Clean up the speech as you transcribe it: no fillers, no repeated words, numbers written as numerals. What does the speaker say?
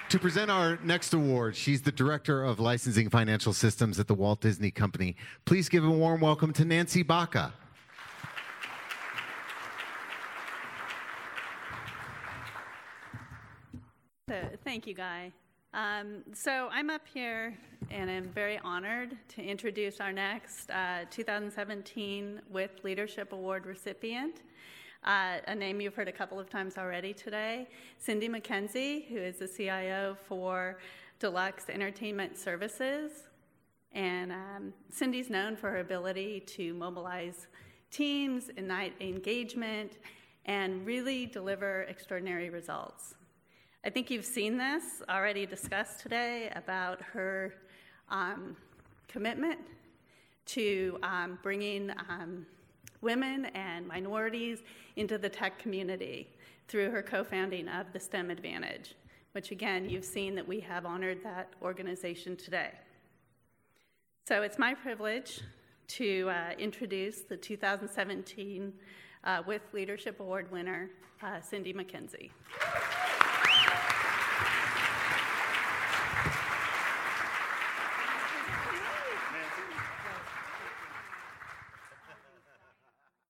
To present our next award, she's the Director of Licensing Financial Systems at the Walt Disney Company. Please give a warm welcome to Nancy Baca. Thank you, Guy. So I'm up here, and I'm very honored to introduce our next 2017 WITH Leadership Award recipient, a name you've heard a couple of times already today, Cindy McKenzie, who is the CIO for Deluxe Entertainment Services. And Cindy's known for her ability to mobilize teams, ignite engagement, and really deliver extraordinary results. I think you've seen this already discussed today about her commitment to bringing women and minorities into the tech community through her co-founding of the STEM Advantage, which again, you've seen that we have honored that organization today. So it's my privilege to introduce the 2017 WITH Leadership Award winner, Cindy McKenzie.